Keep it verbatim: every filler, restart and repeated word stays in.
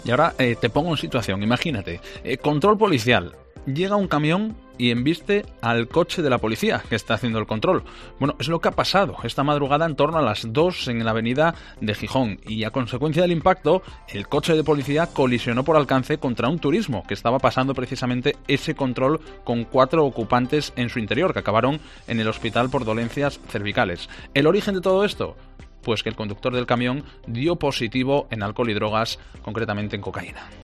Y ahora eh, te pongo en situación, imagínate, eh, control policial, llega un camión y embiste al coche de la policía que está haciendo el control. Bueno, es lo que ha pasado esta madrugada en torno a las dos en la avenida de Gijón, y a consecuencia del impacto, el coche de policía colisionó por alcance contra un turismo que estaba pasando precisamente ese control con cuatro ocupantes en su interior, que acabaron en el hospital por dolencias cervicales. ¿El origen de todo esto? Pues que el conductor del camión dio positivo en alcohol y drogas, concretamente en cocaína.